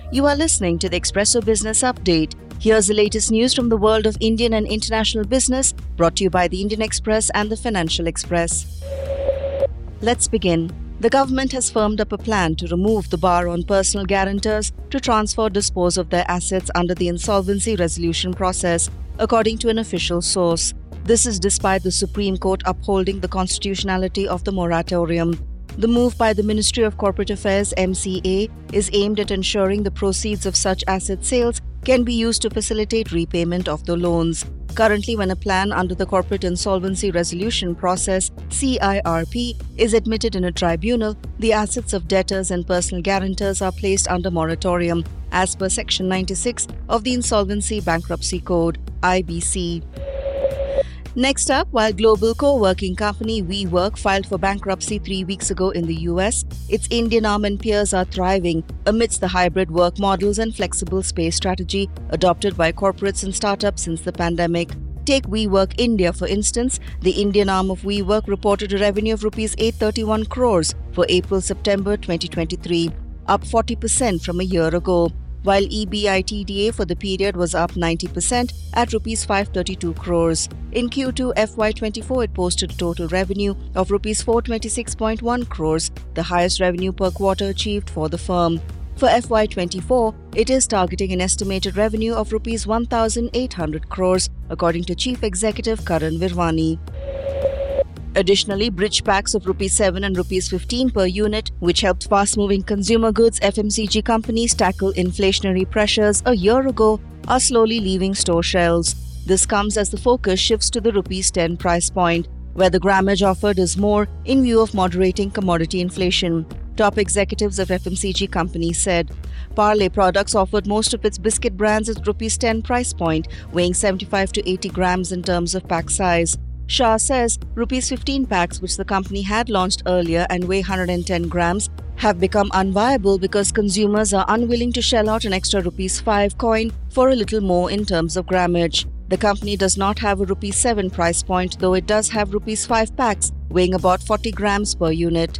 You are listening to the Expresso Business Update. Here's the latest news from the world of Indian and international business, brought to you by the Indian Express and the Financial Express. Let's begin. The government has firmed up a plan to remove the bar on personal guarantors to transfer or dispose of their assets under the insolvency resolution process, according to an official source. This is despite the Supreme Court upholding the constitutionality of the moratorium. The move by the Ministry of Corporate Affairs (MCA) is aimed at ensuring the proceeds of such asset sales can be used to facilitate repayment of the loans. Currently, when a plan under the Corporate Insolvency Resolution Process (CIRP) is admitted in a tribunal, the assets of debtors and personal guarantors are placed under moratorium, as per Section 96 of the Insolvency Bankruptcy Code (IBC). Next up, while global co-working company WeWork filed for bankruptcy 3 weeks ago in the US, its Indian arm and peers are thriving amidst the hybrid work models and flexible space strategy adopted by corporates and startups since the pandemic. Take WeWork India, for instance. The Indian arm of WeWork reported a revenue of Rs 831 crores for April-September 2023, up 40% from a year ago, while EBITDA for the period was up 90% at Rs 532 crores. In Q2 FY24, it posted a total revenue of Rs 426.1 crores, the highest revenue per quarter achieved for the firm. For FY24, it is targeting an estimated revenue of Rs 1,800 crores, according to Chief Executive Karan Virwani. Additionally, bridge packs of Rs 7 and Rs 15 per unit, which helped fast-moving consumer goods (FMCG) companies tackle inflationary pressures a year ago, are slowly leaving store shelves. This comes as the focus shifts to the Rs 10 price point, where the grammage offered is more in view of moderating commodity inflation. Top executives of FMCG companies said. Parle Products offered most of its biscuit brands at Rs 10 price point, weighing 75 to 80 grams in terms of pack size. Shah says Rs 15 packs, which the company had launched earlier and weigh 110 grams, have become unviable because consumers are unwilling to shell out an extra Rs 5 coin for a little more in terms of grammage. The company does not have a Rs 7 price point, though it does have Rs 5 packs, weighing about 40 grams per unit.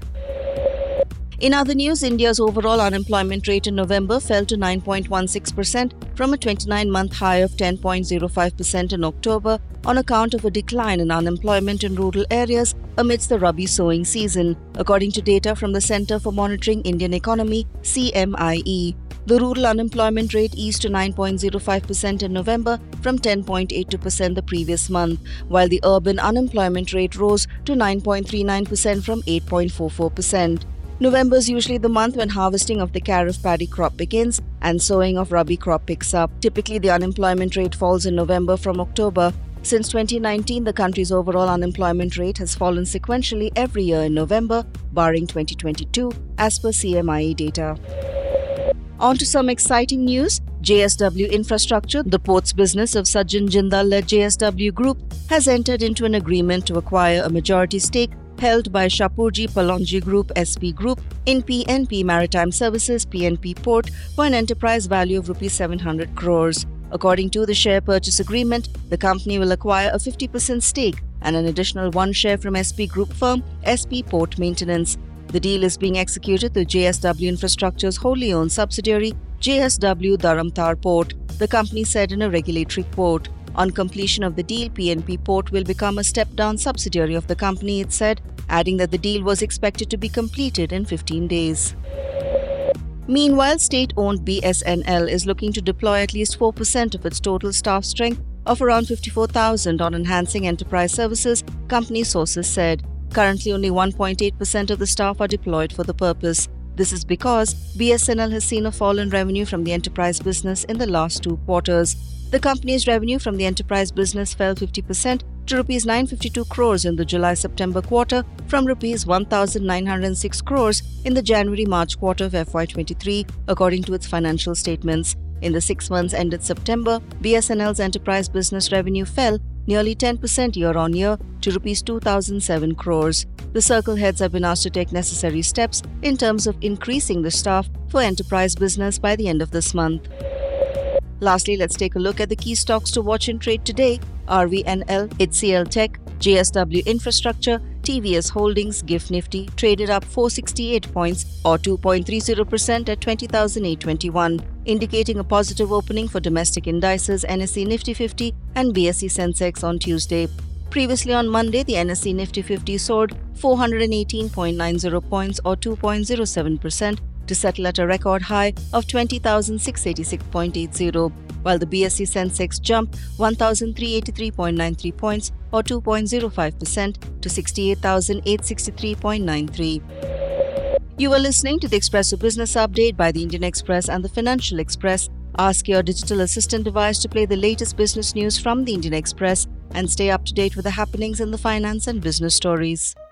In other news, India's overall unemployment rate in November fell to 9.16% from a 29-month high of 10.05% in October on account of a decline in unemployment in rural areas amidst the Rabi sowing season, according to data from the Centre for Monitoring Indian Economy (CMIE). The rural unemployment rate eased to 9.05% in November from 10.82% the previous month, while the urban unemployment rate rose to 9.39% from 8.44%. November is usually the month when harvesting of the Kharif paddy crop begins and sowing of Rabi crop picks up. Typically, the unemployment rate falls in November from October. Since 2019, the country's overall unemployment rate has fallen sequentially every year in November, barring 2022, as per CMIE data. On to some exciting news. JSW Infrastructure, the ports business of Sajjan Jindal-led JSW Group, has entered into an agreement to acquire a majority stake held by Shapoorji Pallonji Group SP Group in PNP Maritime Services PNP Port for an enterprise value of Rs 700 crores. According to the share purchase agreement, the company will acquire a 50% stake and an additional 1 share from SP Group firm SP Port Maintenance. The deal is being executed through JSW Infrastructure's wholly owned subsidiary, JSW Dharamtar Port, the company said in a regulatory quote. On completion of the deal, PNP Port will become a step-down subsidiary of the company, it said, adding that the deal was expected to be completed in 15 days. Meanwhile, state-owned BSNL is looking to deploy at least 4% of its total staff strength of around 54,000 on enhancing enterprise services, company sources said. Currently, only 1.8% of the staff are deployed for the purpose. This is because BSNL has seen a fall in revenue from the enterprise business in the last 2 quarters. The company's revenue from the enterprise business fell 50% to Rs 952 crores in the July-September quarter from Rs 1,906 crores in the January-March quarter of FY23, according to its financial statements. In the 6 months ended September, BSNL's enterprise business revenue fell nearly 10% year-on-year to Rs 2,007 crores. The circle heads have been asked to take necessary steps in terms of increasing the staff for enterprise business by the end of this month. Lastly, let's take a look at the key stocks to watch and trade today. RVNL, HCL Tech, JSW Infrastructure, TVS Holdings, GIFT Nifty traded up 468 points or 2.30% at 20,821. indicating a positive opening for domestic indices NSE Nifty 50 and BSE Sensex on Tuesday. Previously on Monday, the NSE Nifty 50 soared 418.90 points or 2.07% to settle at a record high of 20,686.80, while the BSE Sensex jumped 1,383.93 points or 2.05% to 68,863.93. You are listening to the Expresso Business Update by the Indian Express and the Financial Express. Ask your digital assistant device to play the latest business news from the Indian Express and stay up to date with the happenings in the finance and business stories.